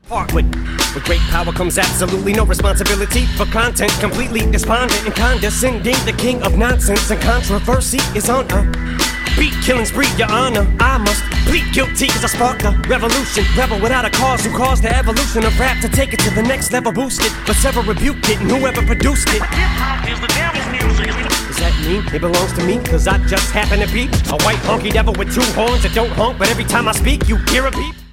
Part with great power comes absolutely no responsibility for content, completely despondent and condescending. The king of nonsense and controversy is on a beat killing spree, your honor. I must plead guilty cause I sparked a revolution. Rebel without a cause who caused the evolution of rap to take it to the next level, boost it, but several rebuked it and whoever produced it. Hip-hop is the devil's music. Does that mean it belongs to me? Cause I just happen to be a white honky devil with two horns that don't honk, but every time I speak you hear a beep.